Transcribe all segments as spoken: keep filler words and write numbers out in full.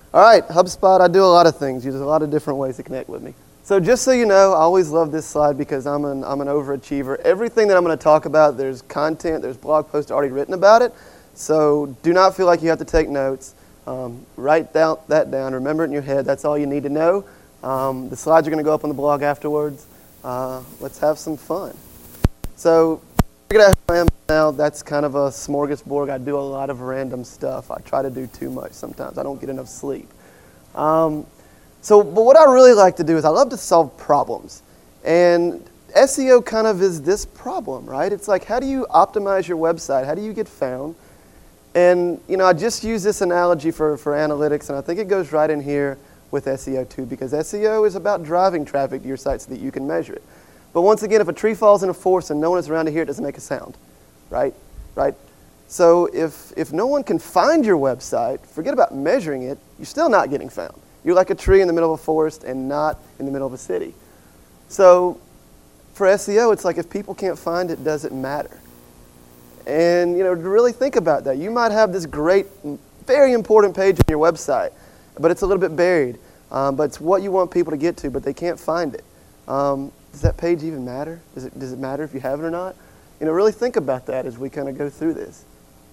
All right, HubSpot, I do a lot of things. Use a lot of different ways to connect with me. So just so you know, I always love this slide because I'm an, I'm an overachiever. Everything that I'm going to talk about, there's content, there's blog posts already written about it. So do not feel like you have to take notes. Um, write down, that down. Remember it in your head. That's all you need to know. Um, the slides are going to go up on the blog afterwards. Uh, let's have some fun. So figured out who I am now. That's kind of a smorgasbord. I do a lot of random stuff. I try to do too much sometimes. I don't get enough sleep. Um, so, but what I really like to do is I love to solve problems. And S E O kind of is this problem, right? It's like, how do you optimize your website? How do you get found? And, you know, I just use this analogy for, for analytics, and I think it goes right in here with S E O too, because S E O is about driving traffic to your site so that you can measure it. But once again, if a tree falls in a forest and no one is around to hear it, it doesn't make a sound, right? Right? So if, if no one can find your website, forget about measuring it, you're still not getting found. You're like a tree in the middle of a forest and not in the middle of a city. So for S E O, it's like if people can't find it, does it matter? And, you know, to really think about that, you might have this great, very important page on your website, but it's a little bit buried. Um, but it's what you want people to get to, but they can't find it. Um, does that page even matter? Does it, does it matter if you have it or not? You know, really think about that as we kind of go through this.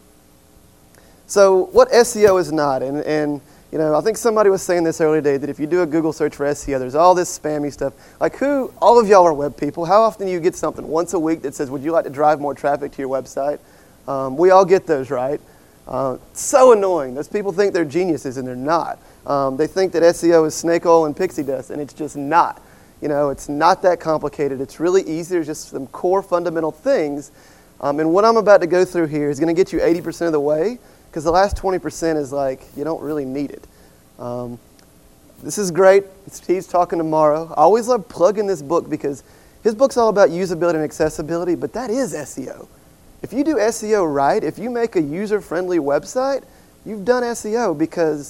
So what S E O is not, and, and you know, I think somebody was saying this earlier today, that if you do a Google search for S E O, there's all this spammy stuff. Like who, all of y'all are web people, how often do you get something once a week that says, would you like to drive more traffic to your website? Um, we all get those, right? Uh, so annoying. Those people think they're geniuses and they're not. Um, they think that S E O is snake oil and pixie dust, and it's just not. You know, it's not that complicated. It's really easy. There's just some core fundamental things. Um, and what I'm about to go through here is going to get you eighty percent of the way, because the last twenty percent is like, you don't really need it. Um, this is great. Steve's talking tomorrow. I always love plugging this book because his book's all about usability and accessibility, but that is S E O. If you do S E O right, if you make a user-friendly website, you've done S E O, because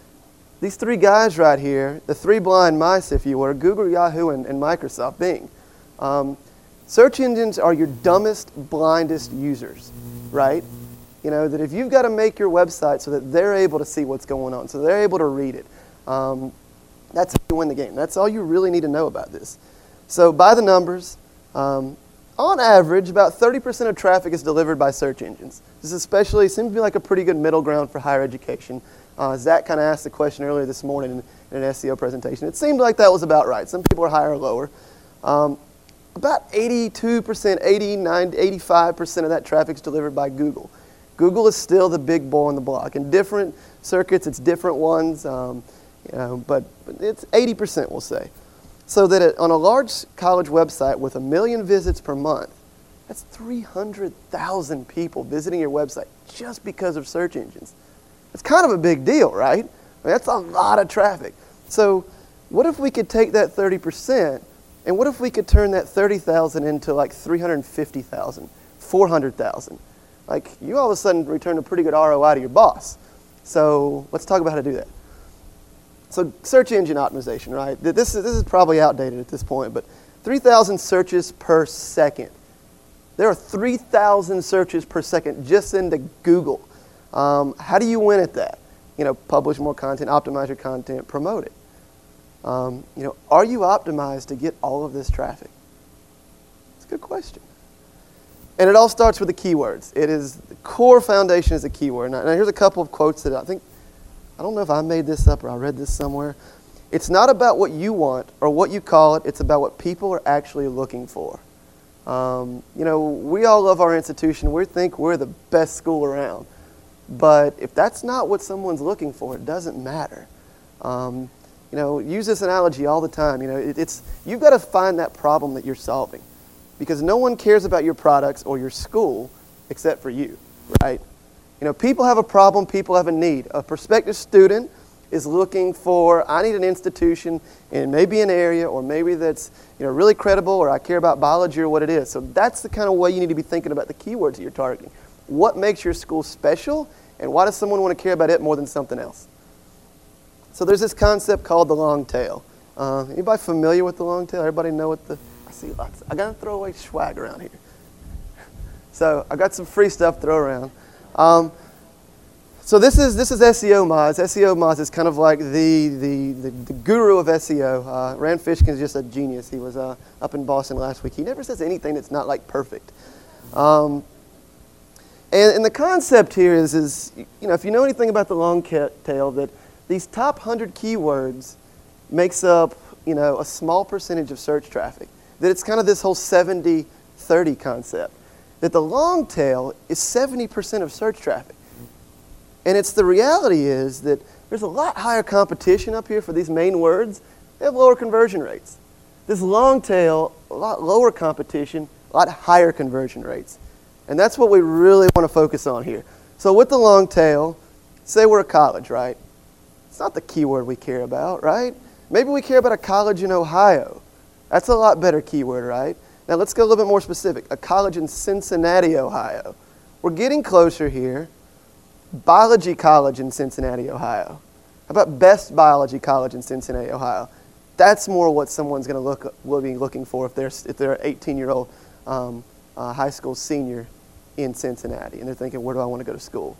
these three guys right here, the three blind mice, if you were, Google, Yahoo, and, and Microsoft Bing. Um, search engines are your dumbest, blindest users, right? You know, that if you've got to make your website so that they're able to see what's going on, so they're able to read it, um, that's how you win the game. That's all you really need to know about this. So by the numbers, um, on average, about thirty percent of traffic is delivered by search engines. This especially seems to be like a pretty good middle ground for higher education. Uh, Zach kind of asked the question earlier this morning in, in an S E O presentation. It seemed like that was about right. Some people are higher or lower. Um, about eighty-two percent, eighty, ninety, eighty-five percent of that traffic is delivered by Google. Google is still the big boy on the block. In different circuits, it's different ones, um, you know, but, but it's eighty percent, we'll say. So that it, on a large college website with a million visits per month, that's three hundred thousand people visiting your website just because of search engines. It's kind of a big deal, right? I mean, that's a lot of traffic. So what if we could take that thirty percent, and what if we could turn that thirty thousand into like three hundred fifty thousand, four hundred thousand? Like, you all of a sudden return a pretty good R O I to your boss. So let's talk about how to do that. So search engine optimization, right? This is, this is probably outdated at this point, but three thousand searches per second. There are three thousand searches per second just into Google. Um, how do you win at that? You know, publish more content, optimize your content, promote it. Um, you know, are you optimized to get all of this traffic? It's a good question. And it all starts with the keywords. It is, the core foundation is a keyword. Now, now here's a couple of quotes that I think, I don't know if I made this up or I read this somewhere. It's not about what you want or what you call it. It's about what people are actually looking for. Um, you know, we all love our institution. We think we're the best school around. But if that's not what someone's looking for, it doesn't matter. Um, you know, use this analogy all the time. You know, it, it's you've got to find that problem that you're solving, because no one cares about your products or your school except for you, right? You know, people have a problem, people have a need. A prospective student is looking for, I need an institution in maybe an area, or maybe that's, you know, really credible, or I care about biology or what it is. So that's the kind of way you need to be thinking about the keywords that you're targeting. What makes your school special, and why does someone want to care about it more than something else? So there's this concept called the long tail. Uh, anybody familiar with the long tail? Everybody know what the, I see lots. I got to throw away swag around here. So I got some free stuff to throw around. Um, So this is this is S E O Moz. S E O Moz is kind of like the the, the, the guru of S E O. Uh, Rand Fishkin is just a genius. He was uh, up in Boston last week. He never says anything that's not like perfect. Um, and, and the concept here is, is, you know, if you know anything about the long tail, that these top one hundred keywords makes up, you know, a small percentage of search traffic. That it's kind of this whole seventy thirty concept. That the long tail is seventy percent of search traffic. And it's the reality is that there's a lot higher competition up here for these main words. They have lower conversion rates. This long tail, a lot lower competition, a lot higher conversion rates. And that's what we really want to focus on here. So with the long tail, say we're a college, right? It's not the keyword we care about, right? Maybe we care about a college in Ohio. That's a lot better keyword, right? Now let's go a little bit more specific. A college in Cincinnati, Ohio. We're getting closer here. Biology college in Cincinnati, Ohio. How about best biology college in Cincinnati, Ohio? That's more what someone's going to look will be looking for if they're if they're an eighteen-year-old um, uh, high school senior in Cincinnati, and they're thinking, where do I want to go to school?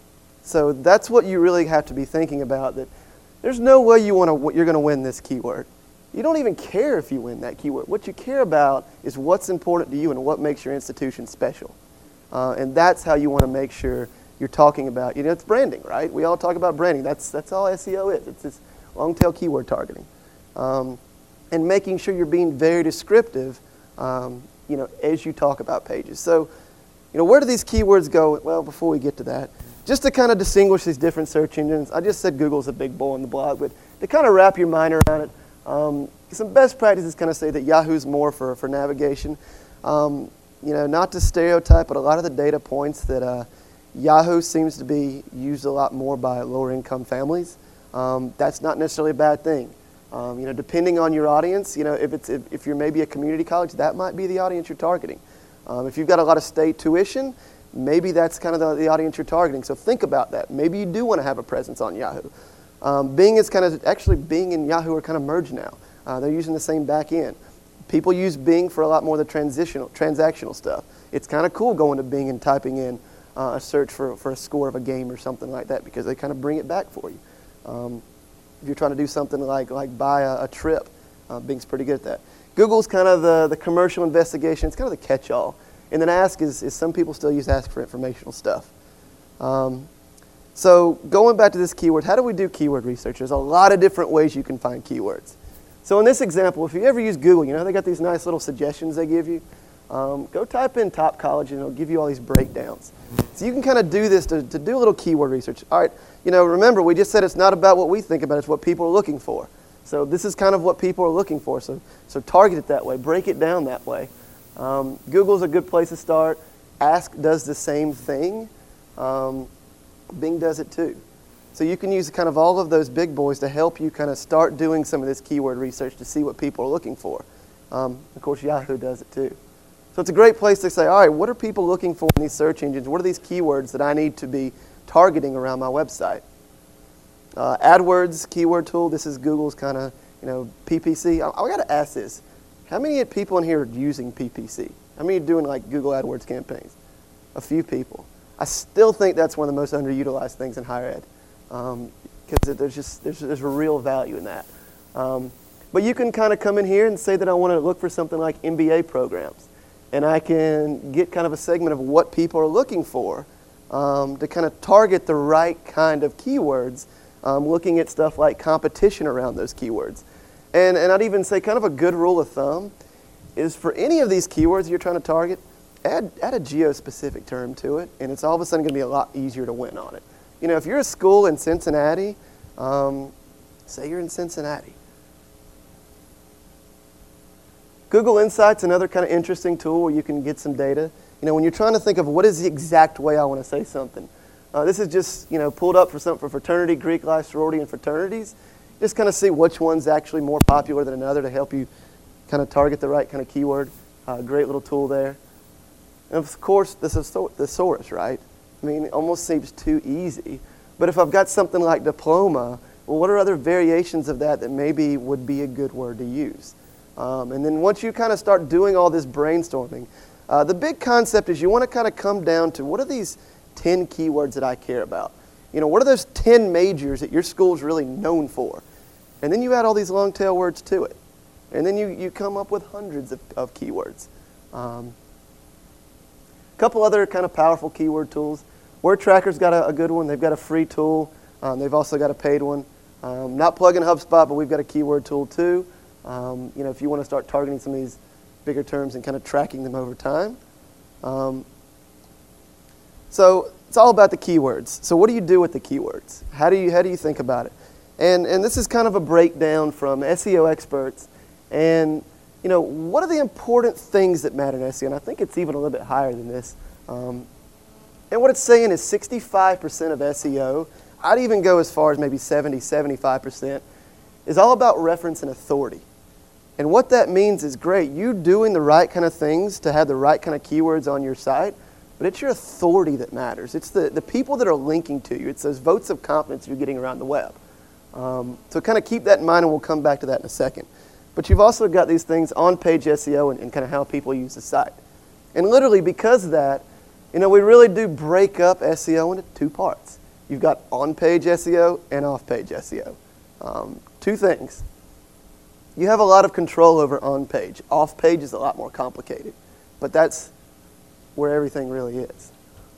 So that's what you really have to be thinking about. That there's no way you want to you're going to win this keyword. You don't even care if you win that keyword. What you care about is what's important to you and what makes your institution special, uh, and that's how you want to make sure you're talking about, you know, it's branding, right? We all talk about branding. That's that's all S E O is. It's this long-tail keyword targeting. Um, and making sure you're being very descriptive, um, you know, as you talk about pages. So, you know, where do these keywords go? Well, before we get to that, just to kind of distinguish these different search engines, I just said Google's a big bull in the blog, but to kind of wrap your mind around it, um, some best practices kind of say that Yahoo's more for, for navigation. Um, you know, not to stereotype, but a lot of the data points that uh, Yahoo seems to be used a lot more by lower income families. Um, that's not necessarily a bad thing. Um, you know, depending on your audience, you know, if it's if, if you're maybe a community college, that might be the audience you're targeting. Um, if you've got a lot of state tuition, maybe that's kind of the, the audience you're targeting. So think about that. Maybe you do want to have a presence on Yahoo. Um, Bing is kind of, actually Bing and Yahoo are kind of merged now. Uh, they're using the same back end. People use Bing for a lot more of the transitional, transactional stuff. It's kind of cool going to Bing and typing in Uh, a search for, for a score of a game or something like that, because they kind of bring it back for you. Um, if you're trying to do something like like buy a, a trip, uh, Bing's pretty good at that. Google's kind of the, the commercial investigation. It's kind of the catch-all. And then Ask is, is some people still use Ask for informational stuff. Um, so going back to this keyword, how do we do keyword research? There's a lot of different ways you can find keywords. So in this example, if you ever use Google, you know they got these nice little suggestions they give you. Um, go type in top college and it'll give you all these breakdowns. So you can kind of do this to, to do a little keyword research. All right, you know, remember we just said it's not about what we think about, it's what people are looking for. So this is kind of what people are looking for. So, so target it that way, break it down that way. Um, Google's a good place to start. Ask does the same thing. Um, Bing does it too. So you can use kind of all of those big boys to help you kind of start doing some of this keyword research to see what people are looking for. Um, of course, Yahoo does it too. So it's a great place to say, all right, what are people looking for in these search engines? What are these keywords that I need to be targeting around my website? Uh, AdWords keyword tool, this is Google's kind of, you know, P P C. I, I got to ask this. How many people in here are using P P C? How many are doing like Google AdWords campaigns? A few people. I still think that's one of the most underutilized things in higher ed, because um, there's just there's, there's a real value in that. Um, but you can kind of come in here and say that I want to look for something like M B A programs. And I can get kind of a segment of what people are looking for um, to kind of target the right kind of keywords, um, looking at stuff like competition around those keywords. And, and I'd even say kind of a good rule of thumb is for any of these keywords you're trying to target, add, add a geo-specific term to it, and it's all of a sudden going to be a lot easier to win on it. You know, if you're a school in Cincinnati, um, say you're in Cincinnati, Google Insight's another kind of interesting tool where you can get some data. You know, when you're trying to think of what is the exact way I want to say something. Uh, this is just, you know, pulled up for something for fraternity, Greek life, sorority, and fraternities. Just kind of see which one's actually more popular than another to help you kind of target the right kind of keyword. Uh, great little tool there. And of course, the thesaurus, right? I mean, it almost seems too easy. But if I've got something like diploma, well, what are other variations of that that maybe would be a good word to use? Um, and then once you kind of start doing all this brainstorming, uh, the big concept is you want to kind of come down to what are these ten keywords that I care about? You know, what are those ten majors that your school's really known for? And then you add all these long tail words to it. And then you, you come up with hundreds of, of keywords. Um, a couple other kind of powerful keyword tools. Word Tracker's got a, a good one. They've got a free tool. Um, they've also got a paid one. Um, not plugging HubSpot, but we've got a keyword tool too. Um, you know, if you want to start targeting some of these bigger terms and kind of tracking them over time. Um, so it's all about the keywords. So what do you do with the keywords? How do you how do you think about it? And and this is kind of a breakdown from S E O experts. And you know, what are the important things that matter in S E O? And I think it's even a little bit higher than this. Um, and what it's saying is sixty-five percent of S E O, I'd even go as far as maybe seventy, seventy-five percent, is all about reference and authority. And what that means is great, you doing the right kind of things to have the right kind of keywords on your site, but it's your authority that matters. It's the, the people that are linking to you. It's those votes of confidence you're getting around the web. Um, so kind of keep that in mind, and we'll come back to that in a second. But you've also got these things on-page S E O and, and kind of how people use the site. And literally because of that, you know, we really do break up S E O into two parts. You've got on-page S E O and off-page S E O. Um, two things. You have a lot of control over on-page. Off-page is a lot more complicated, but that's where everything really is.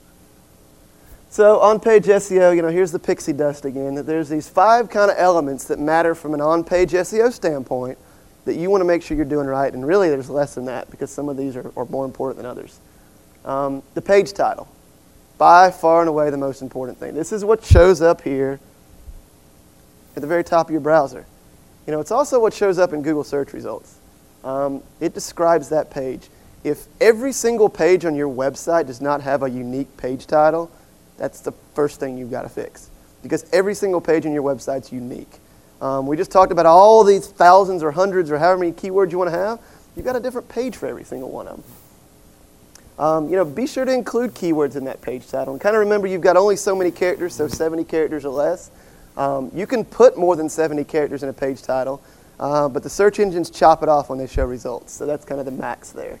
So on-page S E O, you know, here's the pixie dust again, that there's these five kind of elements that matter from an on-page S E O standpoint that you want to make sure you're doing right, and really there's less than that because some of these are, are more important than others. Um, the page title, by far and away the most important thing. This is what shows up here at the very top of your browser. You know, it's also what shows up in Google search results. Um, it describes that page. If every single page on your website does not have a unique page title, that's the first thing you've got to fix, because every single page on your website is unique. Um, we just talked about all these thousands or hundreds or however many keywords you want to have. You've got a different page for every single one of them. Um, you know, be sure to include keywords in that page title. And kind of remember, you've got only so many characters, so seventy characters or less. Um, you can put more than seventy characters in a page title, uh, but the search engines chop it off when they show results. So that's kind of the max there.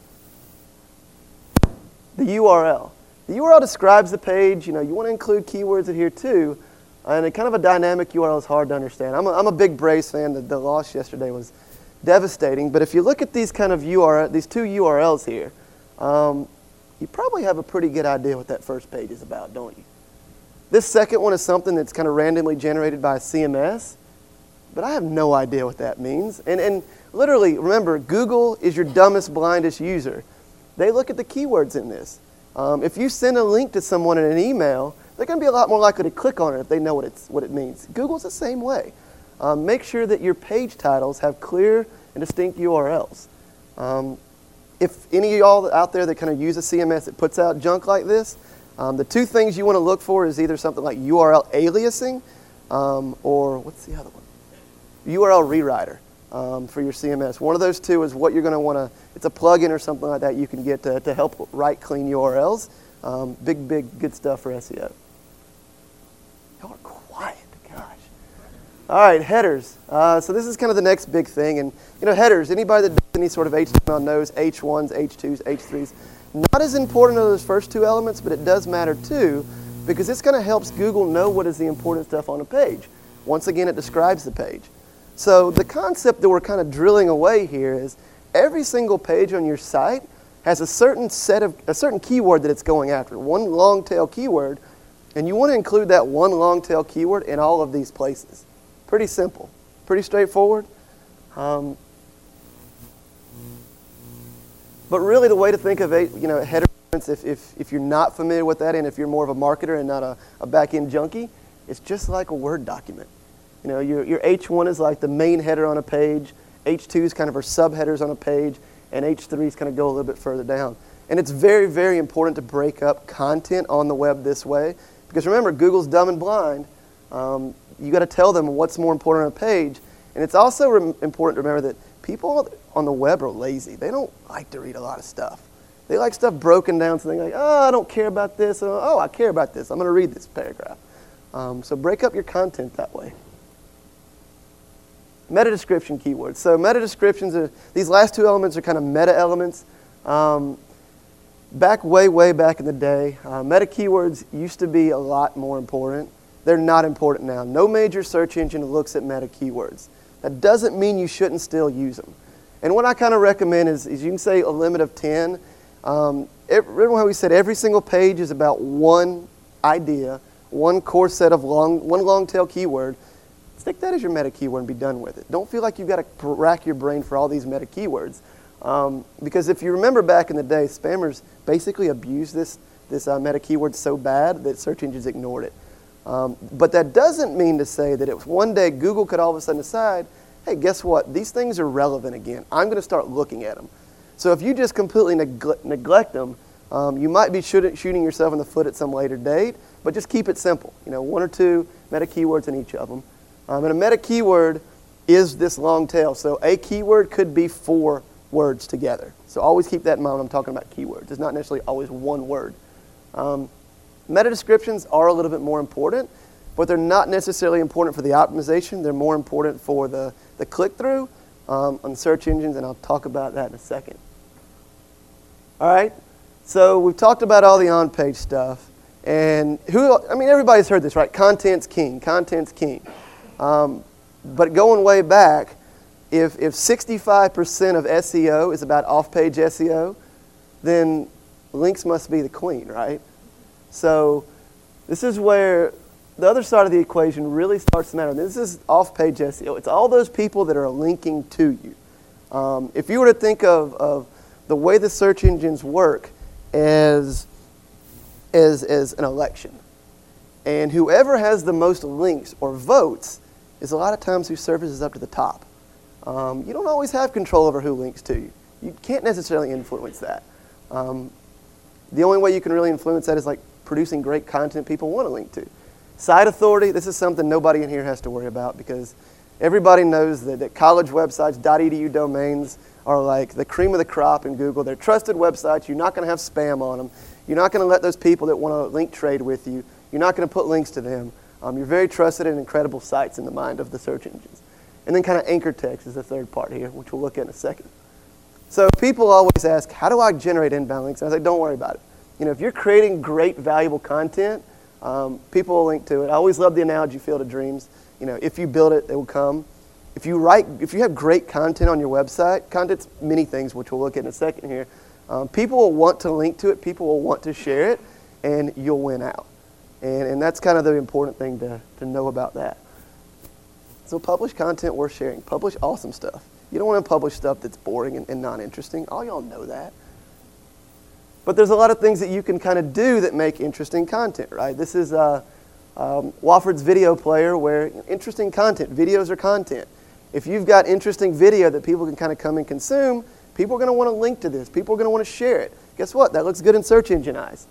The U R L. The U R L describes the page. You know, you want to include keywords in here too. And a kind of a dynamic U R L is hard to understand. I'm a, I'm a big Braves fan. The, the loss yesterday was devastating. But if you look at these kind of U R L, these two U R Ls here, um, you probably have a pretty good idea what that first page is about, don't you? This second one is something that's kind of randomly generated by a C M S, but I have no idea what that means. And, and literally, remember, Google is your dumbest, blindest user. They look at the keywords in this. Um, if you send a link to someone in an email, they're going to be a lot more likely to click on it if they know what, it's, what it means. Google's the same way. Um, make sure that your page titles have clear and distinct U R Ls. Um, if any of y'all out there that kind of use a C M S that puts out junk like this, um, the two things you want to look for is either something like U R L aliasing um, or what's the other one? U R L rewriter um, for your C M S. One of those two is what you're going to want to, it's a plugin or something like that you can get to, to help write clean U R Ls. Um, big, big, good stuff for S E O. Y'all are quiet, gosh. All right, headers. Uh, so this is kind of the next big thing. And, you know, headers, anybody that does any sort of H T M L knows H ones, H twos, H threes. Not as important as those first two elements, but it does matter too, because this kind of helps Google know what is the important stuff on a page. Once again, it describes the page. So the concept that we're kind of drilling away here is every single page on your site has a certain set of, a certain keyword that it's going after, one long tail keyword, and you want to include that one long tail keyword in all of these places. Pretty simple, pretty straightforward. Um, but really the way to think of it, you know, header, if, if, if you're not familiar with that and if you're more of a marketer and not a, a back-end junkie, it's just like a Word document. You know, your, your H one is like the main header on a page, H twos kind of are subheaders on a page, and H threes kind of go a little bit further down. And it's very, very important to break up content on the web this way, because remember, Google's dumb and blind. Um, you got to tell them what's more important on a page. And it's also re- important to remember that people on the web are lazy. They don't like to read a lot of stuff. They like stuff broken down, so they're like, oh, I don't care about this. Oh, I care about this. I'm going to read this paragraph. Um, so break up your content that way. Meta description keywords. So meta descriptions are, these last two elements are kind of meta elements. Um, back way, way back in the day, uh, meta keywords used to be a lot more important. They're not important now. No major search engine looks at meta keywords. That doesn't mean you shouldn't still use them. And what I kind of recommend is, is you can say a limit of ten. Um, remember how we said every single page is about one idea, one core set of long, one long tail keyword. Stick that as your meta keyword and be done with it. Don't feel like you've got to rack your brain for all these meta keywords. Um, because if you remember back in the day, spammers basically abused this, this uh, meta keyword so bad that search engines ignored it. Um, but that doesn't mean to say that it was one day Google could all of a sudden decide, hey, guess what? These things are relevant again. I'm going to start looking at them. So if you just completely neg- neglect them, um, you might be shoot- shooting yourself in the foot at some later date, but just keep it simple. You know, one or two meta keywords in each of them. Um, and a meta keyword is this long tail. So a keyword could be four words together. So always keep that in mind when I'm talking about keywords. It's not necessarily always one word. Um, meta descriptions are a little bit more important, but they're not necessarily important for the optimization. They're more important for the, the click-through um, on search engines, and I'll talk about that in a second. All right, so we've talked about all the on-page stuff. And who, I mean, everybody's heard this, right? Content's king, content's king. Um, but going way back, if, if sixty-five percent of S E O is about off-page S E O, then links must be the queen, right? So this is where the other side of the equation really starts to matter. This is off-page S E O. It's all those people that are linking to you. Um, if you were to think of, of the way the search engines work as, as, as an election, and whoever has the most links or votes is a lot of times who surfaces up to the top. Um, you don't always have control over who links to you. You can't necessarily influence that. Um, the only way you can really influence that is like producing great content people want to link to. Site authority, this is something nobody in here has to worry about because everybody knows that, that college websites, .edu domains, are like the cream of the crop in Google. They're trusted websites. You're not going to have spam on them. You're not going to let those people that want to link trade with you, you're not going to put links to them. Um, you're very trusted and incredible sites in the mind of the search engines. And then kind of anchor text is the third part here, which we'll look at in a second. So people always ask, how do I generate inbound links? And I say, don't worry about it. You know, if you're creating great, valuable content, um, people will link to it. I always love the analogy Field of Dreams. You know, if you build it, it will come. If you write, if you have great content on your website, content's many things, which we'll look at in a second here. Um, people will want to link to it. People will want to share it, and you'll win out. And, and that's kind of the important thing to, to know about that. So publish content worth sharing. Publish awesome stuff. You don't want to publish stuff that's boring and, and not interesting. All y'all know that. But there's a lot of things that you can kind of do that make interesting content, right? This is uh, um, Wofford's video player where interesting content, videos are content. If you've got interesting video that people can kind of come and consume, people are going to want to link to this. People are going to want to share it. Guess what? That looks good in search engine eyes.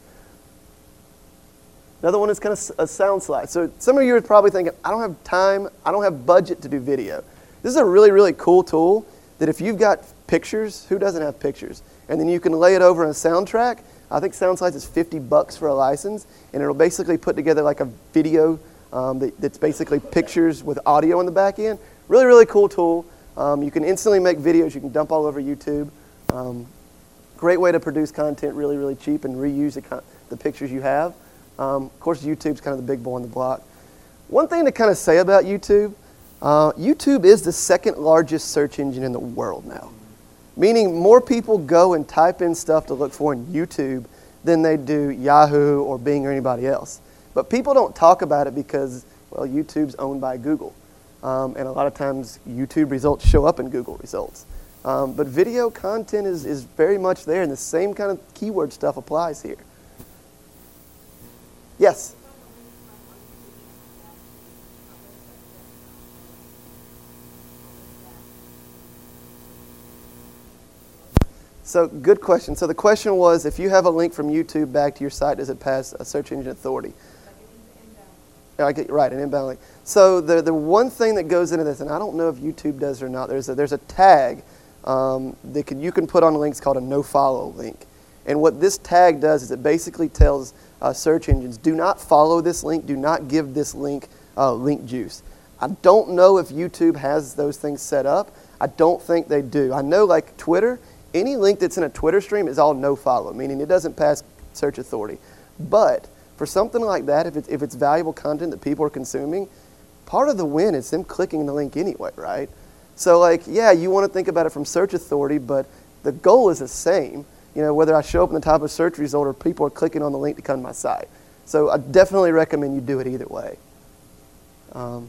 Another one is kind of a sound slide. So some of you are probably thinking, I don't have time, I don't have budget to do video. This is a really, really cool tool that if you've got pictures, who doesn't have pictures? And then you can lay it over on a soundtrack. I think SoundSlides is fifty bucks for a license, and it'll basically put together like a video um, that, that's basically pictures with audio on the back end. Really, really cool tool. Um, you can instantly make videos you can dump all over YouTube. Um, great way to produce content really, really cheap and reuse the, con- the pictures you have. Um, of course, YouTube's kind of the big boy on the block. One thing to kind of say about YouTube, uh, YouTube is the second largest search engine in the world now. Meaning more people go and type in stuff to look for in YouTube than they do Yahoo or Bing or anybody else. But people don't talk about it because, well, YouTube's owned by Google. Um, and a lot of times YouTube results show up in Google results. Um, but video content is, is very much there, and the same kind of keyword stuff applies here. Yes? So good question. So the question was, if you have a link from YouTube back to your site, does it pass a search engine authority? I get right, an inbound link. So the the one thing that goes into this, and I don't know if YouTube does or not, there's a, there's a tag um, that can, you can put on links called a no-follow link. And what this tag does is it basically tells uh, search engines, do not follow this link, do not give this link uh, link juice. I don't know if YouTube has those things set up. I don't think they do. I know like Twitter, any link that's in a Twitter stream is all no follow, meaning it doesn't pass search authority. But for something like that, if it's, if it's valuable content that people are consuming, part of the win is them clicking the link anyway, right? So like, yeah, you want to think about it from search authority, but the goal is the same. You know, whether I show up in the top of a search result or people are clicking on the link to come to my site. So I definitely recommend you do it either way. Um,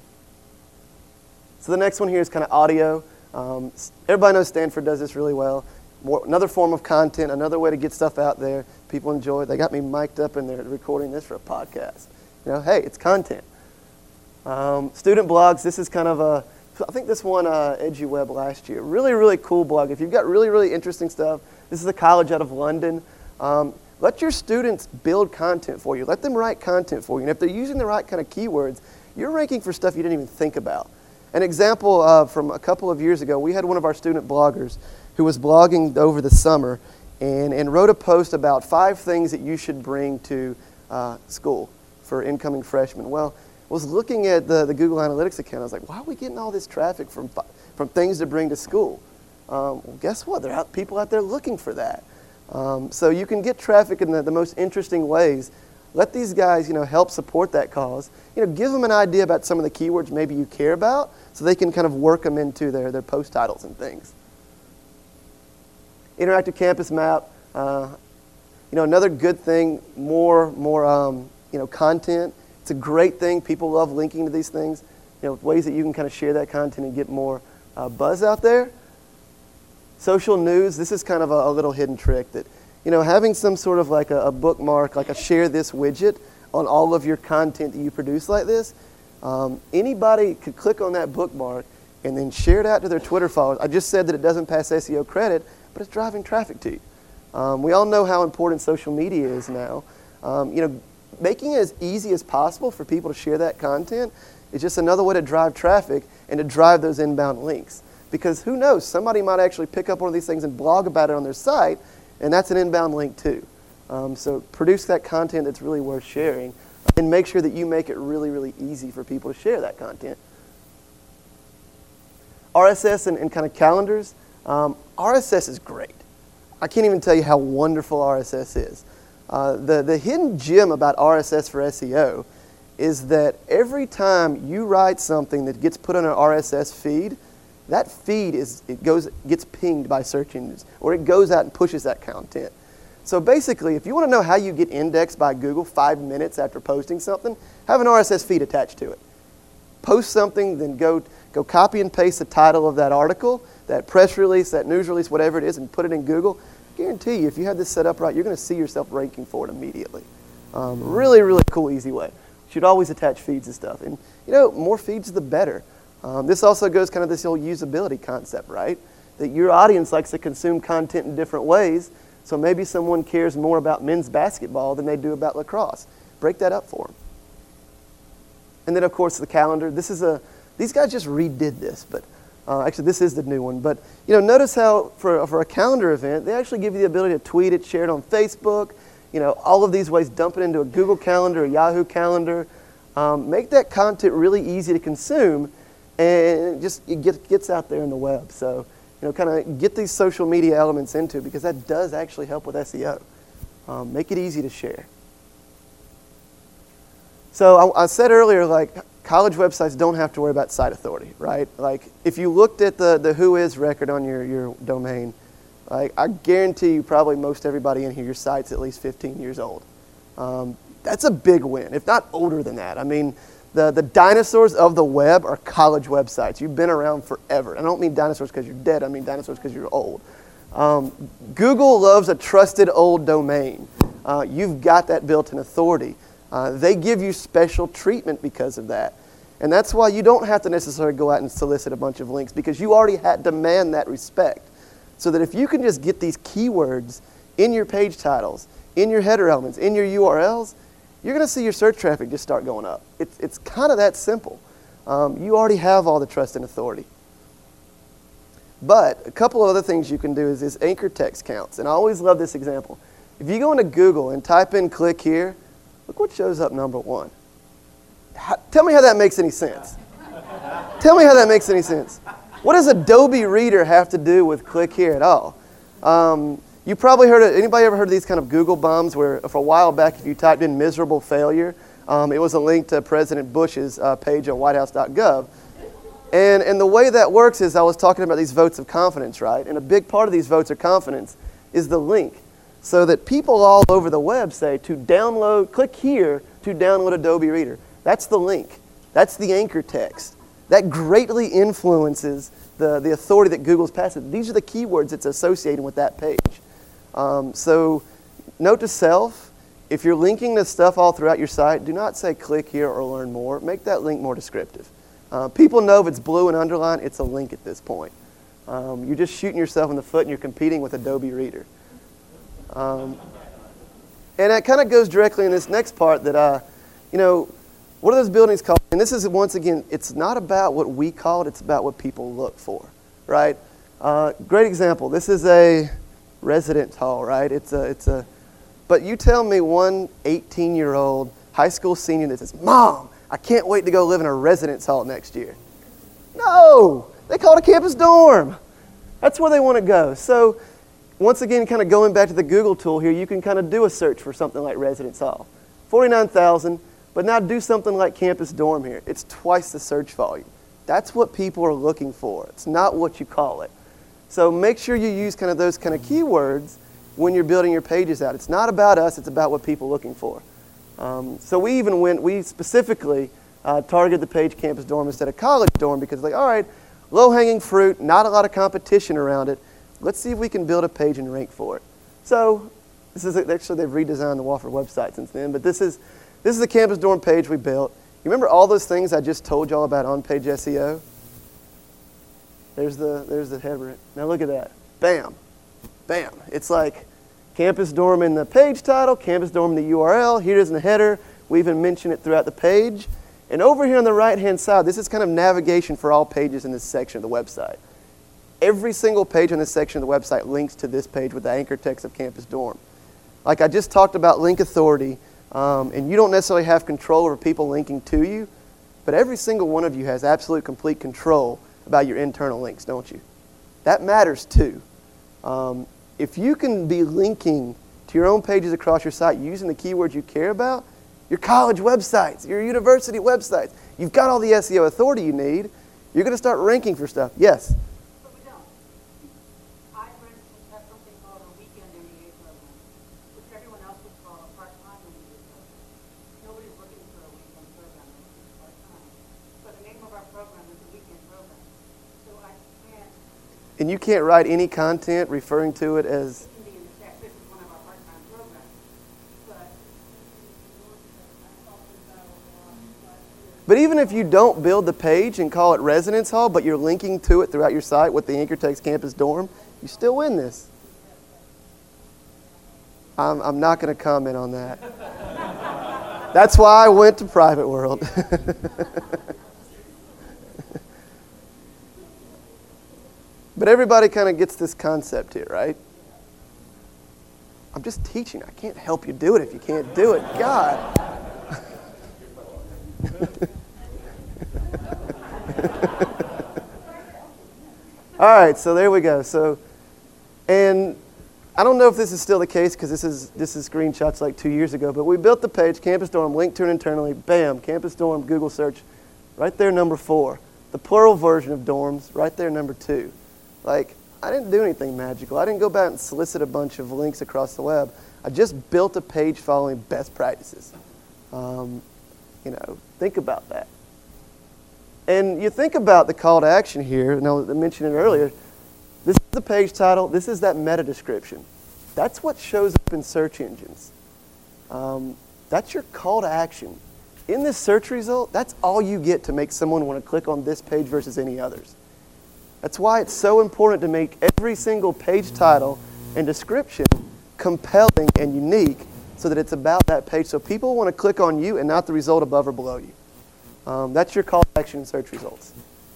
so the next one here is kind of audio. Um, everybody knows Stanford does this really well. More, another form of content, another way to get stuff out there. People enjoy it. They got me mic'd up and they're recording this for a podcast. You know, hey, it's content. Um, student blogs, this is kind of a, I think this won uh, EduWeb last year. Really, really cool blog. If you've got really, really interesting stuff, this is a college out of London. Um, let your students build content for you. Let them write content for you. And if they're using the right kind of keywords, you're ranking for stuff you didn't even think about. An example uh, from a couple of years ago, we had one of our student bloggers who was blogging over the summer and, and wrote a post about five things that you should bring to uh, school for incoming freshmen. Well, I was looking at the, the Google Analytics account. I was like, why are we getting all this traffic from, from things to bring to school? Um, well, guess what? There are people out there looking for that. Um, so you can get traffic in the, the most interesting ways. Let these guys, you know, help support that cause. You know, give them an idea about some of the keywords maybe you care about so they can kind of work them into their, their post titles and things. Interactive campus map. Uh, you know, another good thing, more, more um, you know, content. It's a great thing. People love linking to these things. You know, ways that you can kind of share that content and get more uh, buzz out there. Social news, this is kind of a, a little hidden trick that, you know, having some sort of like a, a bookmark, like a share this widget on all of your content that you produce like this, um, anybody could click on that bookmark and then share it out to their Twitter followers. I just said that it doesn't pass S E O credit, but it's driving traffic to you. Um, we all know how important social media is now. Um, you know, making it as easy as possible for people to share that content is just another way to drive traffic and to drive those inbound links. Because who knows, somebody might actually pick up one of these things and blog about it on their site, and that's an inbound link too. Um, so produce that content that's really worth sharing, and make sure that you make it really, really easy for people to share that content. R S S and, and kind of calendars. Um, R S S is great. I can't even tell you how wonderful R S S is. Uh, the, the hidden gem about R S S for S E O is that every time you write something that gets put on an R S S feed, that feed is it goes gets pinged by search engines, or it goes out and pushes that content. So basically, if you want to know how you get indexed by Google five minutes after posting something, have an R S S feed attached to it. Post something, then go go copy and paste the title of that article, that press release, that news release, whatever it is, and put it in Google. I guarantee you, if you have this set up right, you're going to see yourself ranking for it immediately. Um, really, really cool, easy way. You should always attach feeds and stuff. And, you know, more feeds, the better. Um, this also goes kind of this whole usability concept, right? That your audience likes to consume content in different ways, so maybe someone cares more about men's basketball than they do about lacrosse. Break that up for them. And then, of course, the calendar. This is a, these guys just redid this, but uh, actually this is the new one. But, you know, notice how for, for a calendar event, they actually give you the ability to tweet it, share it on Facebook, you know, all of these ways, dump it into a Google Calendar, a Yahoo Calendar. Um, make that content really easy to consume, and it just it get, gets out there in the web. So, you know, kind of get these social media elements into it, because that does actually help with S E O. Um, make it easy to share. So I, I said earlier, like, college websites don't have to worry about site authority, right? Like, if you looked at the, the WHOIS record on your, your domain, like, I guarantee you probably most everybody in here, your site's at least fifteen years old. Um, that's a big win, if not older than that. I mean, The, the dinosaurs of the web are college websites. You've been around forever. I don't mean dinosaurs because you're dead. I mean dinosaurs because you're old. Um, Google loves a trusted old domain. Uh, you've got that built-in authority. Uh, they give you special treatment because of that. And that's why you don't have to necessarily go out and solicit a bunch of links, because you already had demand that respect. So that if you can just get these keywords in your page titles, in your header elements, in your U R Ls, you're going to see your search traffic just start going up. It's, it's kind of that simple. Um, you already have all the trust and authority. But a couple of other things you can do is, is anchor text counts. And I always love this example. If you go into Google and type in click here, look what shows up number one. How, tell me how that makes any sense. Tell me how that makes any sense. What does Adobe Reader have to do with click here at all? Um, you probably heard of, anybody ever heard of these kind of Google bombs where for a while back if you typed in miserable failure, um, it was a link to President Bush's uh, page on white house dot gov. And, and the way that works is I was talking about these votes of confidence, right? And a big part of these votes of confidence is the link. So that people all over the web say to download, click here to download Adobe Reader. That's the link. That's the anchor text. That greatly influences the, the authority that Google's passing. These are the keywords that's associated with that page. Um, so note to self, if you're linking this stuff all throughout your site, do not say click here or learn more. Make that link more descriptive. Uh, people know if it's blue and underlined, it's a link at this point. Um, you're just shooting yourself in the foot and you're competing with Adobe Reader. Um, and that kind of goes directly in this next part that, uh, you know, what are those buildings called? And this is, once again, it's not about what we call it, it's about what people look for, right? Uh, great example. This is a residence hall, right? It's a, it's a, but you tell me one eighteen-year-old high school senior that says, Mom, I can't wait to go live in a residence hall next year. No, they call it a campus dorm. That's where they want to go. So once again, kind of going back to the Google tool here, you can kind of do a search for something like residence hall. forty-nine thousand, but now do something like campus dorm here. It's twice the search volume. That's what people are looking for. It's not what you call it. So make sure you use kind of those kind of keywords when you're building your pages out. It's not about us, it's about what people are looking for. Um, so we even went, we specifically uh, targeted the page campus dorm instead of college dorm because like, all right, low-hanging fruit, not a lot of competition around it. Let's see if we can build a page and rank for it. So this is, actually they've redesigned the Wofford website since then, but this is, this is the campus dorm page we built. You remember all those things I just told y'all about on-page S E O? There's the, there's the header. Now look at that. Bam. Bam. It's like campus dorm in the page title, campus dorm in the U R L, here it is in the header. We even mention it throughout the page. And over here on the right-hand side, this is kind of navigation for all pages in this section of the website. Every single page on this section of the website links to this page with the anchor text of campus dorm. Like I just talked about link authority, um, and you don't necessarily have control over people linking to you, but every single one of you has absolute complete control about your internal links, don't you? That matters too. Um, if you can be linking to your own pages across your site using the keywords you care about, your college websites, your university websites, you've got all the S E O authority you need, you're going to start ranking for stuff. Yes? But we don't. I, for instance, have something called a weekend M B A program, which everyone else would call a part-time M B A program. Nobody's looking for a weekend program, it's part-time. But the name of our program is a weekend program. So I can't... And you can't write any content referring to it as... It can be in the text. This is one of our part-time programs. But... But even if you don't build the page and call it residence hall, but you're linking to it throughout your site with the anchor text campus dorm, you still win this. I'm, I'm not going to comment on that. That's why I went to Private World. But everybody kind of gets this concept here, right? I'm just teaching. I can't help you do it if you can't do it. God. All right, so there we go. So, and I don't know if this is still the case because this is this is screenshots like two years ago. But we built the page Campus Dorm, linked to it internally. Bam, Campus Dorm, Google search, right there, number four. The plural version of dorms, right there, number two. Like, I didn't do anything magical. I didn't go back and solicit a bunch of links across the web. I just built a page following best practices. Um, you know, think about that. And you think about the call to action here, and I mentioned it earlier. This is the page title. This is that meta description. That's what shows up in search engines. Um, that's your call to action. In this search result, that's all you get to make someone want to click on this page versus any others. That's why it's so important to make every single page title and description compelling and unique so that it's about that page. So people want to click on you and not the result above or below you. Um, that's your call to action in search results.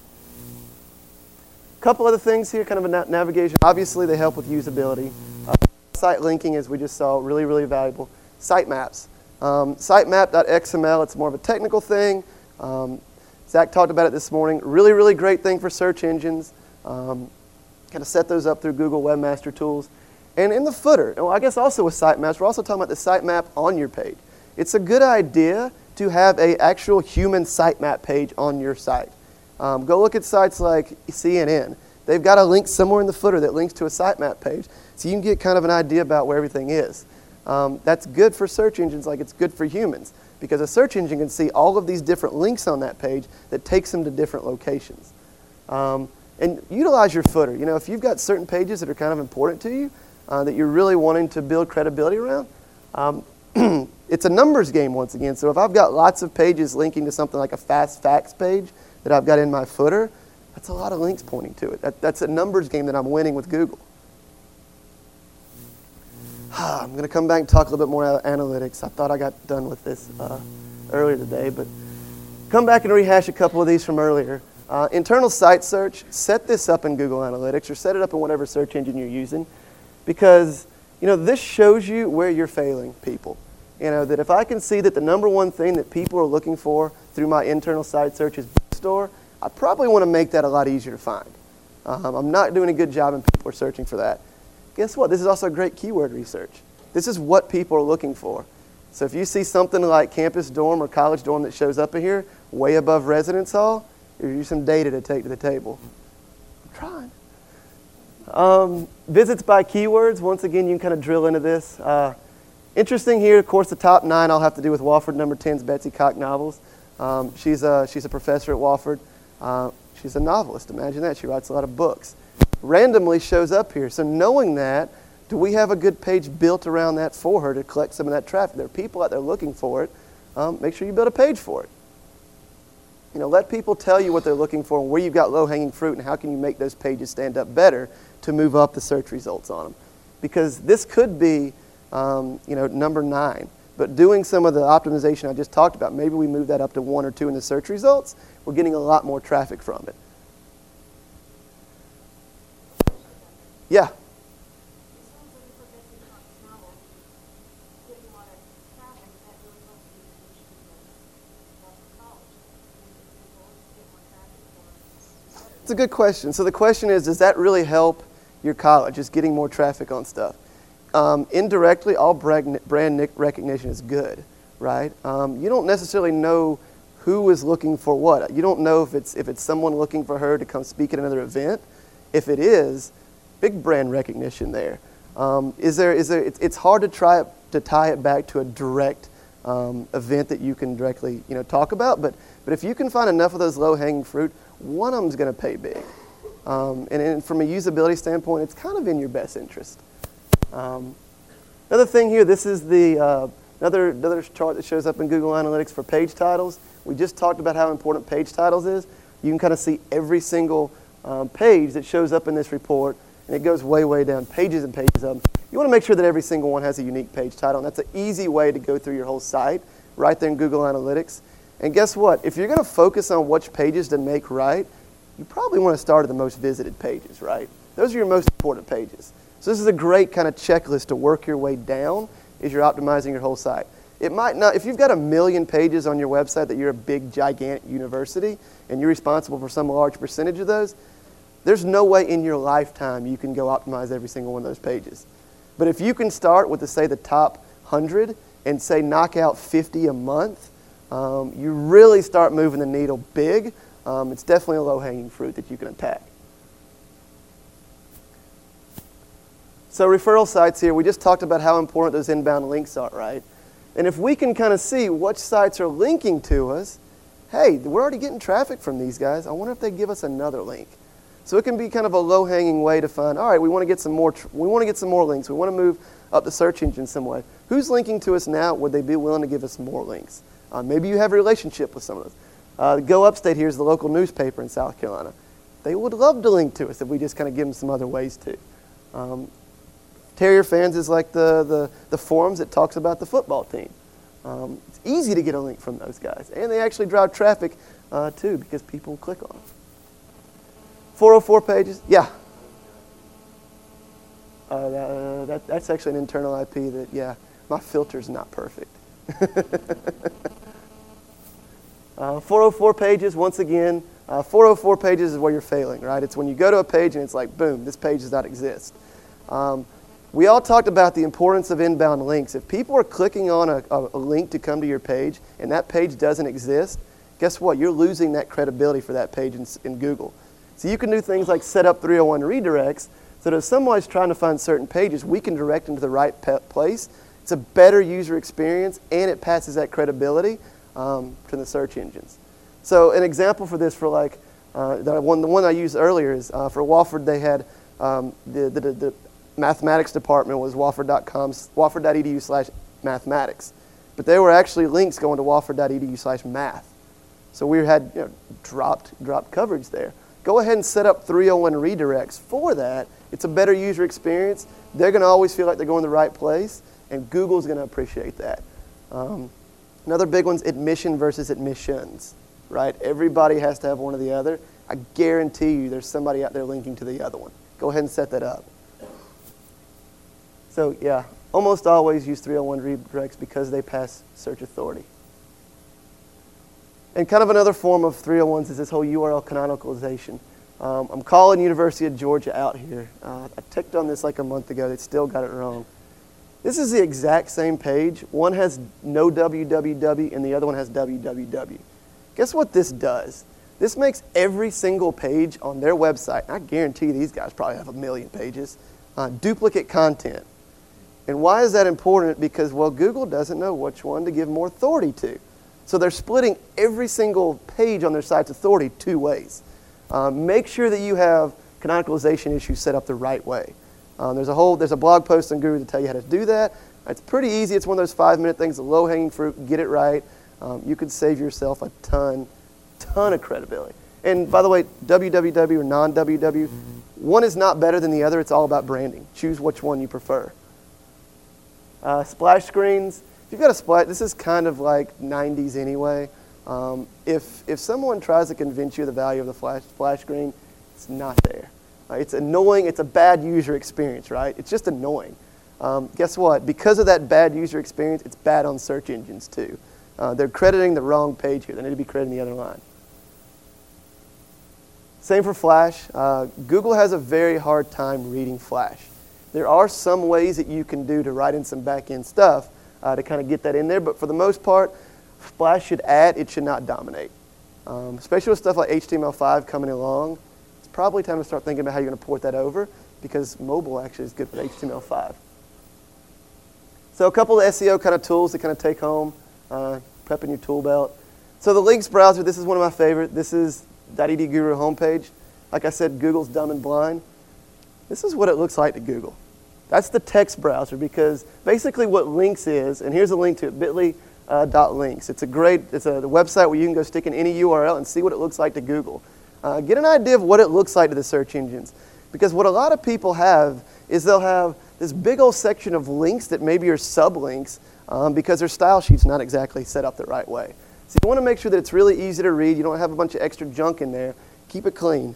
A couple other things here, kind of a na- navigation. Obviously, they help with usability. Uh, site linking, as we just saw, really, really valuable. Sitemaps. Um, sitemap dot X M L, it's more of a technical thing. Um, Zach talked about it this morning. Really, really great thing for search engines. Um, kind of set those up through Google Webmaster Tools. And in the footer, well, I guess also with sitemaps, we're also talking about the sitemap on your page. It's a good idea to have an actual human sitemap page on your site. Um, go look at sites like C N N. They've got a link somewhere in the footer that links to a sitemap page, so you can get kind of an idea about where everything is. Um, that's good for search engines like it's good for humans, because a search engine can see all of these different links on that page that takes them to different locations. Um, and utilize your footer. You know, if you've got certain pages that are kind of important to you, uh, that you're really wanting to build credibility around, um, it's a numbers game once again. So if I've got lots of pages linking to something like a fast facts page that I've got in my footer, that's a lot of links pointing to it. That, that's a numbers game that I'm winning with Google. I'm going to come back and talk a little bit more about analytics. I thought I got done with this uh, earlier today, but come back and rehash a couple of these from earlier. Uh, internal site search, set this up in Google Analytics or set it up in whatever search engine you're using, because you know this shows you where you're failing people. You know that if I can see that the number one thing that people are looking for through my internal site search is bookstore, I probably want to make that a lot easier to find. Um, I'm not doing a good job and people are searching for that. Guess what? This is also great keyword research. This is what people are looking for. So if you see something like campus dorm or college dorm that shows up in here way above residence hall, here's some data to take to the table. I'm trying. Um, visits by keywords. Once again, you can kind of drill into this. Uh, interesting here, of course, the top nine I'll have to do with Wofford. Number ten is Betsy Cock Novels. Um, she's, a, she's a professor at Wofford. Uh, she's a novelist. Imagine that. She writes a lot of books. Randomly shows up here. So knowing that, do we have a good page built around that for her to collect some of that traffic? There are people out there looking for it. Um, make sure you build a page for it. You know, let people tell you what they're looking for and where you've got low-hanging fruit and how can you make those pages stand up better to move up the search results on them. Because this could be, um, you know, number nine. But doing some of the optimization I just talked about, maybe we move that up to one or two in the search results, we're getting a lot more traffic from it. Yeah. It's a good question. So the question is, does that really help your college, just getting more traffic on stuff? Um, indirectly, all brand, brand recognition is good, right? Um, you don't necessarily know who is looking for what. You don't know if it's, if it's someone looking for her to come speak at another event. If it is, big brand recognition there. Um, is there, is there, it's, it's hard to try it, to tie it back to a direct um, event that you can directly, you know, talk about, but, but if you can find enough of those low-hanging fruit, one of them is going to pay big. Um, and, and from a usability standpoint, it's kind of in your best interest. Um, another thing here, this is the uh, another, another chart that shows up in Google Analytics for page titles. We just talked about how important page titles is. You can kind of see every single um, page that shows up in this report, and it goes way, way down, pages and pages of them. You want to make sure that every single one has a unique page title, and that's an easy way to go through your whole site right there in Google Analytics. And guess what? If you're going to focus on which pages to make right, you probably want to start at the most visited pages, right? Those are your most important pages. So this is a great kind of checklist to work your way down as you're optimizing your whole site. It might not, if you've got a million pages on your website that you're a big, gigantic university and you're responsible for some large percentage of those, there's no way in your lifetime you can go optimize every single one of those pages. But if you can start with, the, say, the top one hundred and, say, knock out fifty a month, Um, you really start moving the needle big. Um, it's definitely a low-hanging fruit that you can attack. So referral sites here, we just talked about how important those inbound links are, right? And if we can kind of see which sites are linking to us, hey, we're already getting traffic from these guys. I wonder if they give us another link. So it can be kind of a low-hanging way to find, all right, we want to get some more, tr- we want to get some more links. We want to move up the search engine some way. Who's linking to us now? Would they be willing to give us more links? Uh, maybe you have a relationship with some of those. Uh, Go Upstate here is the local newspaper in South Carolina. They would love to link to us if we just kind of give them some other ways too. Um, Terrier Fans is like the, the, the forums that talks about the football team. Um, it's easy to get a link from those guys. And they actually drive traffic uh, too because people click on them. four oh four pages, yeah. Uh, that, uh, that, that's actually an internal I P that, yeah, my filter's not perfect. uh, four oh four pages, once again, Uh, four oh four pages is where you're failing, right? It's when you go to a page and it's like, boom, this page does not exist. Um, we all talked about the importance of inbound links. If people are clicking on a, a, a link to come to your page and that page doesn't exist, guess what? You're losing that credibility for that page in, in Google. So you can do things like set up three oh one redirects so that if someone's trying to find certain pages, we can direct them to the right pe- place. It's a better user experience and it passes that credibility um, to the search engines. So an example for this for like, uh, the, one, the one I used earlier is uh, for Wofford, they had um, the, the, the mathematics department was wofford dot com, wofford dot e d u slash mathematics. But there were actually links going to wofford dot e d u slash math. So we had you know, dropped, dropped coverage there. Go ahead and set up three oh one redirects for that. It's a better user experience. They're going to always feel like they're going the right place, and Google's going to appreciate that. Um, another big one's admission versus admissions. Right? Everybody has to have one or the other. I guarantee you there's somebody out there linking to the other one. Go ahead and set that up. So yeah, almost always use three oh one redirects because they pass search authority. And kind of another form of three oh ones is this whole U R L canonicalization. Um, I'm calling University of Georgia out here. Uh, I ticked on this like a month ago. They still got it wrong. This is the exact same page. One has no www and the other one has www. Guess what this does? This makes every single page on their website, and I guarantee these guys probably have a million pages, uh, duplicate content. And why is that important? Because, well, Google doesn't know which one to give more authority to. So they're splitting every single page on their site's authority two ways. Uh, make sure that you have canonicalization issues set up the right way. Um, there's a whole, there's a blog post on Google to tell you how to do that. It's pretty easy. It's one of those five-minute things, the low-hanging fruit, get it right. Um, you could save yourself a ton, ton of credibility. And by the way, www or non-W W, mm-hmm. one is not better than the other. It's all about branding. Choose which one you prefer. Uh, splash screens. If you've got a splash, this is kind of like nineties anyway. Um, if if someone tries to convince you of the value of the flash, splash screen, it's not there. Uh, it's annoying. It's a bad user experience, right? It's just annoying. Um, guess what? Because of that bad user experience, it's bad on search engines too. Uh, they're crediting the wrong page here. They need to be crediting the other line. Same for Flash. Uh, Google has a very hard time reading Flash. There are some ways that you can do to write in some back-end stuff uh, to kind of get that in there, but for the most part, Flash should add, it should not dominate. Um, especially with stuff like H T M L five coming along, it's probably time to start thinking about how you're going to port that over because mobile actually is good for H T M L five. So a couple of S E O kind of tools to kind of take home. Uh, prepping your tool belt. So the links browser, this is one of my favorite. This is .edguru homepage. Like I said, Google's dumb and blind. This is what it looks like to Google. That's the text browser because basically what links is, and here's a link to it, bit.ly uh, dot links. It's a great, it's a website where you can go stick in any U R L and see what it looks like to Google. Uh, get an idea of what it looks like to the search engines. Because what a lot of people have is they'll have this big old section of links that maybe are sublinks Um, because their style sheet's not exactly set up the right way. So you want to make sure that it's really easy to read. You don't have a bunch of extra junk in there. Keep it clean.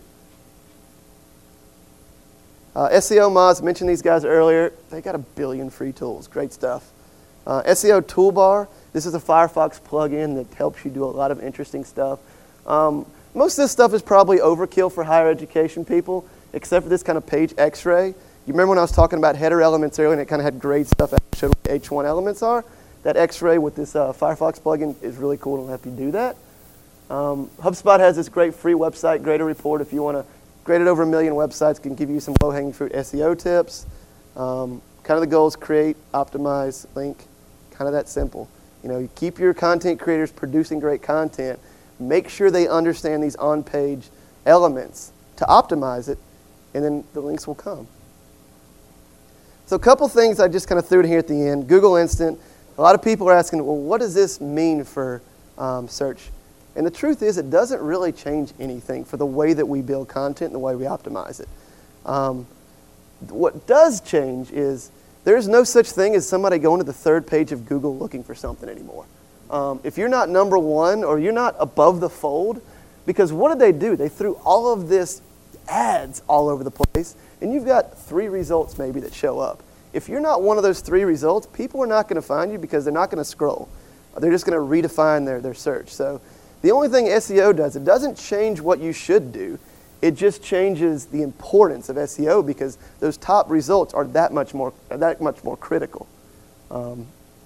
Uh, S E O Mods, mentioned these guys earlier. They got a billion free tools. Great stuff. Uh, S E O Toolbar. This is a Firefox plugin that helps you do a lot of interesting stuff. Um, most of this stuff is probably overkill for higher education people, except for this kind of page X-ray. You remember when I was talking about header elements earlier and it kind of had grade stuff that showed what H one elements are? That X-ray with this uh, Firefox plugin is really cool to help you do that. Um, HubSpot has this great free website, Grader Report. If you want to grade it over a million websites, can give you some low-hanging fruit S E O tips. Um, kind of the goal is create, optimize, link, kind of that simple. You know, you keep your content creators producing great content. Make sure they understand these on-page elements to optimize it, and then the links will come. So a couple things I just kind of threw in here at the end. Google Instant. A lot of people are asking, well, what does this mean for um, search? And the truth is it doesn't really change anything for the way that we build content and the way we optimize it. Um, what does change is there is no such thing as somebody going to the third page of Google looking for something anymore. Um, if you're not number one or you're not above the fold, because what did they do? They threw all of this ads all over the place, and you've got three results maybe that show up. If you're not one of those three results, people are not going to find you because they're not going to scroll. They're just going to redefine their, their search. So The only thing S E O does, it doesn't change what you should do. It just changes the importance of S E O because those top results are that much more, that much more critical. Um,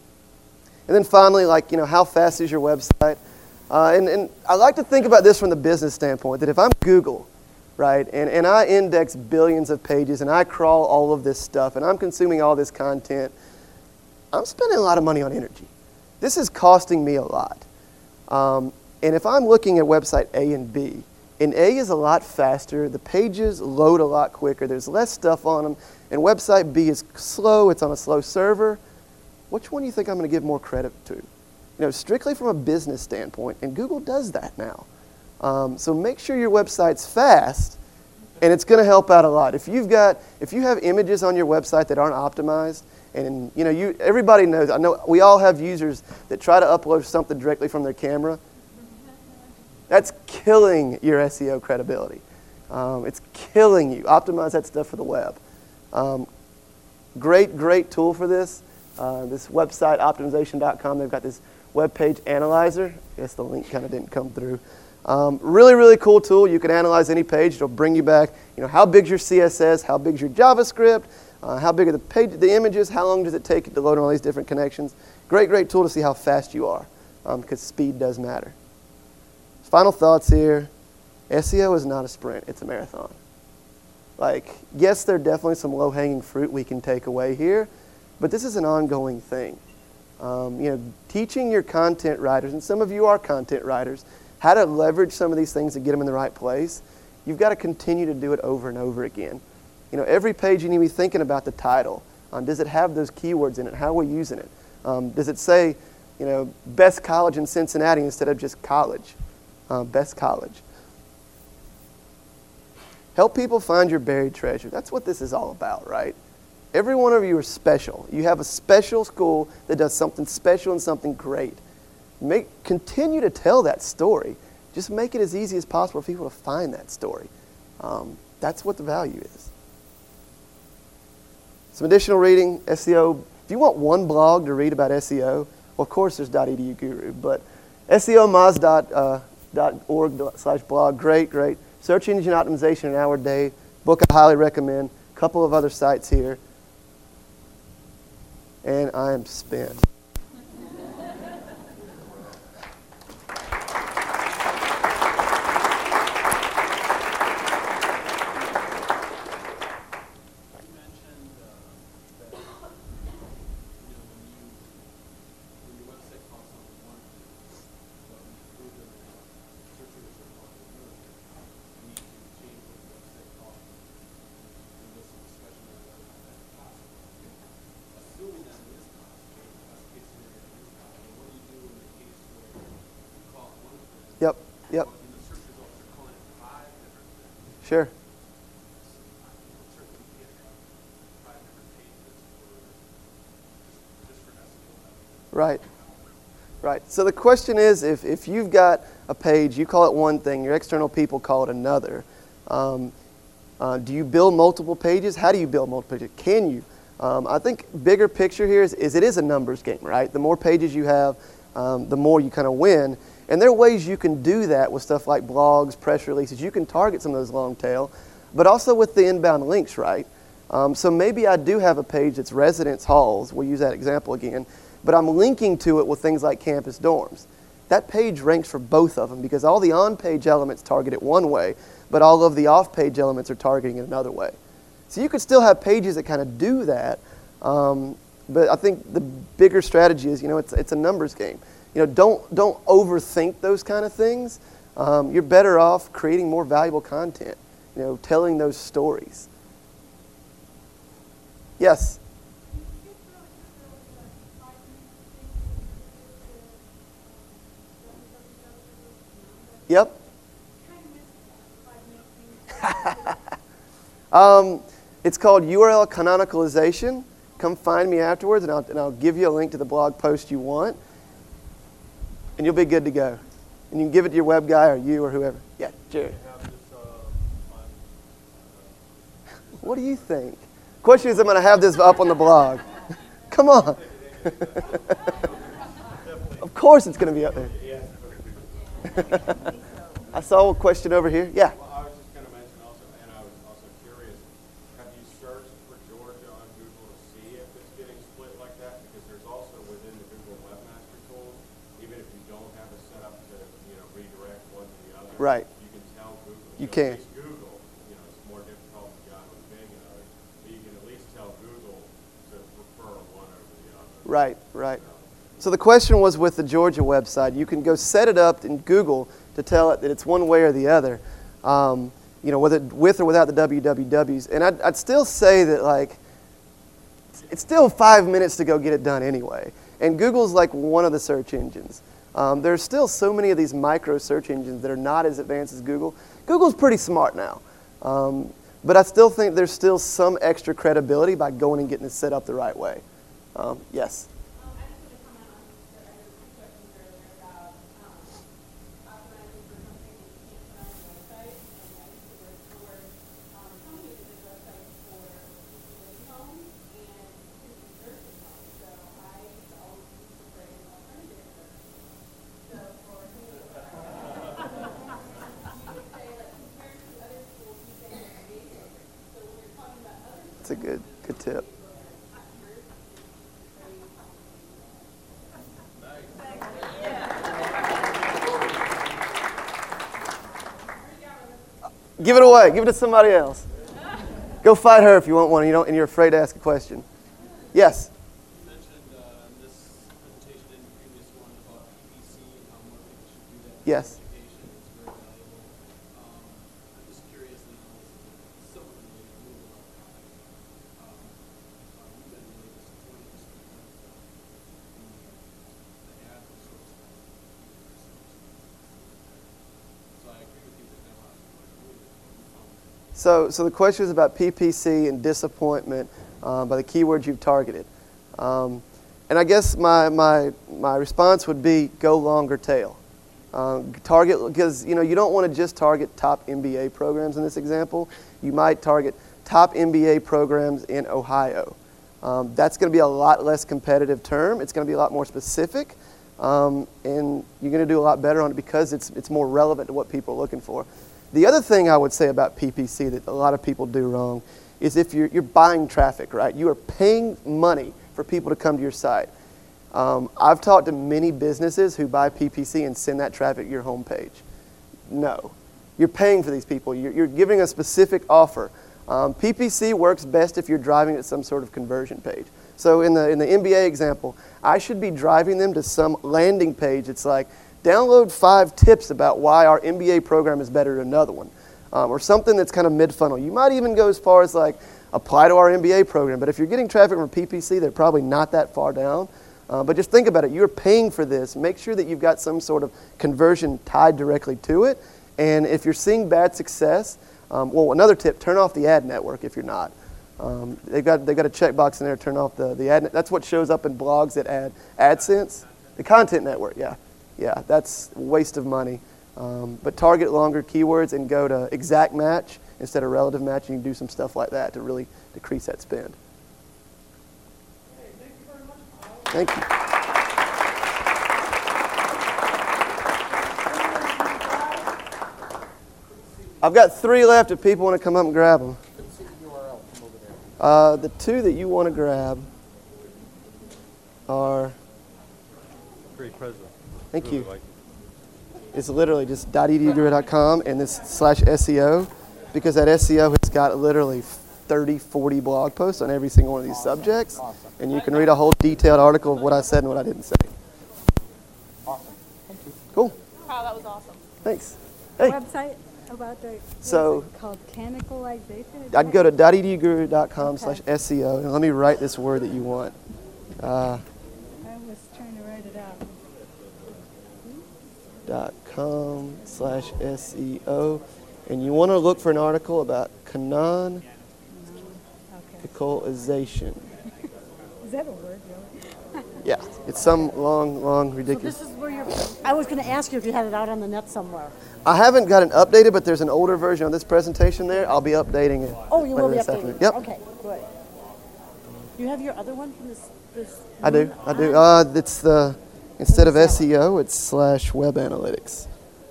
and then finally, like, you know, how fast is your website? Uh, and, and I like to think about this from the business standpoint, that if I'm Google, right, and, and I index billions of pages and I crawl all of this stuff and I'm consuming all this content, I'm spending a lot of money on energy. This is costing me a lot. Um, and if I'm looking at website A and B, and A is a lot faster, the pages load a lot quicker, there's less stuff on them, and website B is slow, it's on a slow server, which one do you think I'm going to give more credit to? You know, strictly from a business standpoint, and Google does that now. Um, so make sure your website's fast, and it's going to help out a lot. If you've got, if you have images on your website that aren't optimized, and you know, you everybody knows, I know we all have users that try to upload something directly from their camera. That's killing your S E O credibility. Um, it's killing you. Optimize that stuff for the web. Um, great, great tool for this. Uh, this website, optimization dot com, they've got this web page analyzer. I guess the link kind of didn't come through. Um, really, really cool tool. You can analyze any page. It'll bring you back, you know, how big's your C S S, how big's your JavaScript, uh, how big are the page, the images, how long does it take it to load on all these different connections. Great, great tool to see how fast you are, um, because speed does matter. Final thoughts here. S E O is not a sprint, it's a marathon. Like, yes, there are definitely some low-hanging fruit we can take away here, but this is an ongoing thing. Um, you know, teaching your content writers, and some of you are content writers, how to leverage some of these things to get them in the right place, you've got to continue to do it over and over again. You know, every page you need to be thinking about the title. Um, does it have those keywords in it? How are we using it? Um, does it say, you know, best college in Cincinnati instead of just college? Uh, best college. Help people find your buried treasure. That's what this is all about, right? Every one of you are special. You have a special school that does something special and something great. Make, continue to tell that story. Just make it as easy as possible for people to find that story. Um, that's what the value is. Some additional reading, S E O. If you want one blog to read about S E O, well, of course there's .edu Guru, but S E O Moz dot org slash blog, great, great. Search engine optimization, an hour a day. Book I highly recommend. A couple of other sites here. And I am spent. Yep, yep. Sure. Right, right. So the question is, if, if you've got a page, you call it one thing, your external people call it another. Um, uh, do you build multiple pages? How do you build multiple pages? Can you? Um, I think bigger picture here is, is it is a numbers game, right? The more pages you have, um, the more you kind of win. And there are ways you can do that with stuff like blogs, press releases. You can target some of those long tail, but also with the inbound links, right? Um, so maybe I do have a page that's residence halls. We'll use that example again. But I'm linking to it with things like campus dorms. That page ranks for both of them because all the on-page elements target it one way, but all of the off-page elements are targeting it another way. So you could still have pages that kind of do that, um, but I think the bigger strategy is, you know, it's, it's a numbers game. You know, don't, don't overthink those kind of things. Um, you're better off creating more valuable content, you know, telling those stories. Yes? Yep. um, it's called U R L canonicalization. Come find me afterwards, and I'll, and I'll give you a link to the blog post you want. And you'll be good to go. And you can give it to your web guy or you or whoever. Yeah, Jared. What do you think? Question is, I'm going to have this up on the blog. Come on. Of course it's going to be up there. I saw a question over here. Yeah. Well, I was just going to mention also, and I was also curious, have you searched for Georgia on Google to see if it's getting split like that? Because there's also within the Google Webmaster Tools, even if you don't have it set up to, you know, redirect one to the other, Right. you can tell Google. You so can. At least Google, you know, it's more difficult with Yahoo and Bing and others, but you can at least tell Google to prefer one over the other. Right, right. So the question was with the Georgia website. You can go set it up in Google to tell it that it's one way or the other, um, you know, whether with or without the W W Ws. And I'd, I'd still say that, like, it's still five minutes to go get it done anyway. And Google's like one of the search engines. Um, there's still so many of these micro search engines that are not as advanced as Google. Google's pretty smart now. Um, but I still think there's still some extra credibility by going and getting it set up the right way. Um, yes? That's a good, good tip. Give it away. Give it to somebody else. Go fight her if you want one. You don't, and you're afraid to ask a question. Yes. You mentioned uh, in this presentation and the previous one about P P C and how more people should do that. Yes. Education is very valuable. Um, I'm just curious, and I know this is somewhat related to Google. Um, uh, we've been really disappointed just because of the, the ad resource. So I agree with you that there are a lot of people are doing it, but we found that So, so the question is about P P C and disappointment uh, by the keywords you've targeted. Um, and I guess my, my, my response would be go longer tail. Um, target, because you know, you don't want to just target top M B A programs in this example. You might target top M B A programs in Ohio. Um, that's going to be a lot less competitive term. It's going to be a lot more specific. Um, and you're going to do a lot better on it because it's, it's more relevant to what people are looking for. The other thing I would say about P P C that a lot of people do wrong is if you're, you're buying traffic, right? You are paying money for people to come to your site. Um, I've talked to many businesses who buy P P C and send that traffic to your homepage. No. You're paying for these people. You're, you're giving a specific offer. Um, P P C works best if you're driving at some sort of conversion page. So in the, in the M B A example, I should be driving them to some landing page. It's like, download five tips about why our M B A program is better than another one. Um, or something that's kind of mid-funnel. You might even go as far as like, apply to our M B A program. But if you're getting traffic from P P C, they're probably not that far down. Uh, but just think about it. You're paying for this. Make sure that you've got some sort of conversion tied directly to it. And if you're seeing bad success, um, well, another tip, turn off the ad network if you're not. Um, they've got, they've got a checkbox in there to turn off the, the ad. That's what shows up in blogs that add AdSense. The content network, yeah. Yeah, that's a waste of money. Um, but target longer keywords and go to exact match instead of relative match, and you can do some stuff like that to really decrease that spend. Okay, thank you very much. Thank you. I've got three left if people want to come up and grab them. Uh, the two that you want to grab are... Great president. Thank Really you. like it. It's literally just .edu dot com and this slash S E O, because that S E O has got literally thirty, forty blog posts on every single one of these subjects, and you can read a whole detailed article of what I said and what I didn't say. Awesome. Thank you. Cool. Wow, that was awesome. Thanks. Hey, Website about the, what So- is it called canicalization? I'd go to .edu dot com slash S E O, and let me write this word that you want. Uh, I was trying to write it out. dot com slash S E O, and you want to look for an article about canonicalization. Okay. Is that a word, really? Yeah, it's some long, long, So ridiculous. this is where you're, I was going to ask you if you had it out on the net somewhere. I haven't got it updated, but there's an older version of this presentation there. I'll be updating it. Oh, you will be later this updating afternoon. it? Yep, Okay, good. You have your other one from this? this I do. one I do. on? Uh, it's the instead of S E O, it's slash web analytics.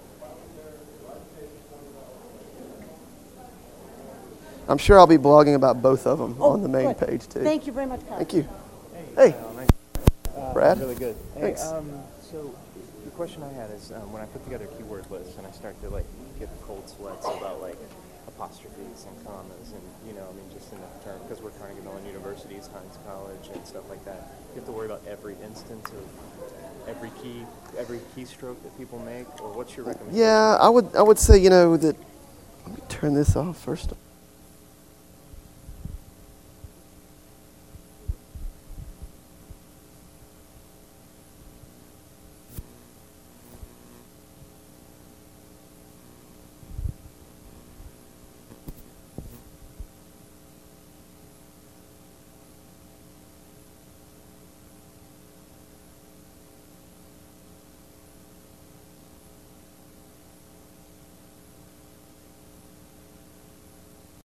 I'm sure I'll be blogging about both of them Oh, on the main good. page too. Thank you very much, Kyle. Thank you. Hey, Uh, Brad? Really good. Hey, Thanks. um, so the question I had is um, when I put together a keyword list and I start to like get cold sweats about like apostrophes and commas and you know I mean just in the term because we're Carnegie Mellon University's Heinz College and stuff like that. You have to worry about every instance of every key, every keystroke that people make, or what's your recommendation? Yeah, I would I would say you know that. Let me turn this off first.